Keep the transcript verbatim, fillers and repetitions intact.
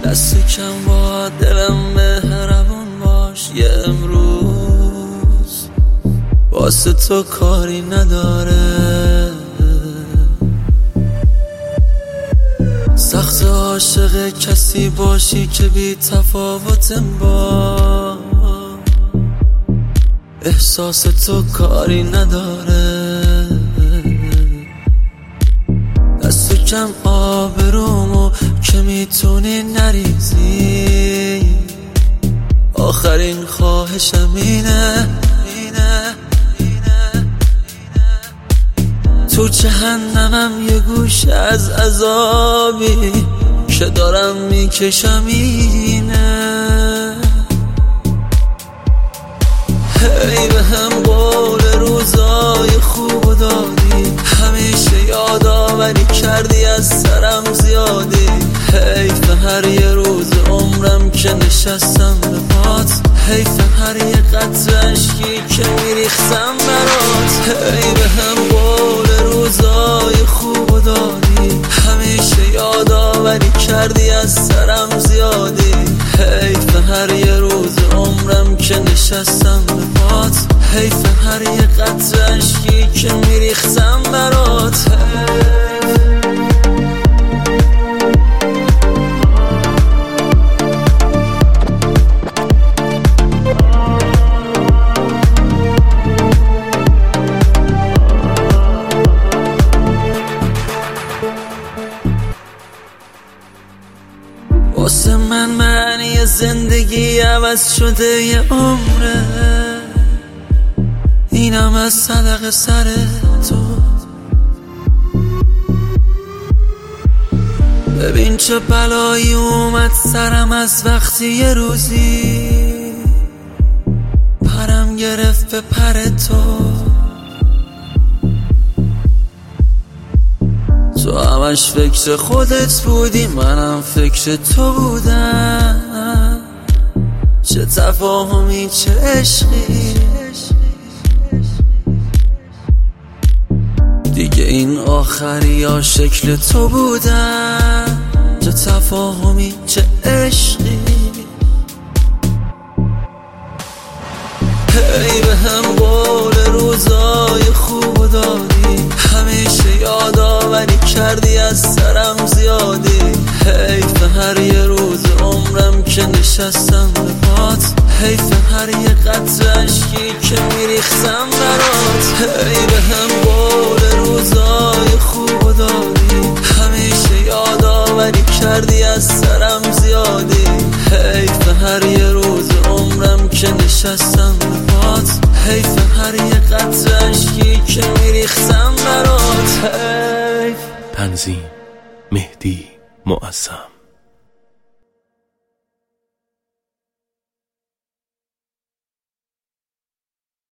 دست کم با دلم مهربون باش. یه امروز واسه تو کاری نداره. سخت عاشق کسی باشی که بی تفاوتم با احساس تو کاری نداره. دست کم آبرومو که میتونی نریزی. آخرین خواهشم اینه اینه اینه تو جهنمم یه گوش از عذابی که دارم میکشم اینه. هی به هم قول روزای خوب دادی، همیشه یادآوری کردی از سرم زیادی. حیف هر یه روز عمرم که نشستم به پات، حیف هر یه قطره اشکی که میریختم برات. هی به هم قول روزای خوب دادی، همیشه یادآوری کردی از سرم زیادی. حیف هر یه روز عمرم که نشستم به پات، حیف هر یه قطره اشکی که میریختم برات. واسه من معنی زندگی عوض شده یه عمره، اینم از صدق سر تو. ببین چه بلایی اومد سرم از وقتی یه روزی پرم گرفت به پر تو. تو همش فکر خودت بودی، منم فکر تو بودم. چه تفاهمی چه عشقی، دیگه این آخری یا شکل تو بودم. چه تفاهمی چه عشقی. هی به هم قول روزای خوب دادی، همیشه یادآوری کردی از سرم زیادی. حیف هر یه روز عمرم که نشستم به پات، حیف هر یه قطره اشکی که میریختم برات. هی به هم قول روزای خوب دادی، همیشه یادآوری کردی از سرم زیادی. حیف هر یه روز عمرم که نشستم به پات، حیف هر یه قطره اشکی که میریختم برات. حیف. تنظیم مهدی معظم.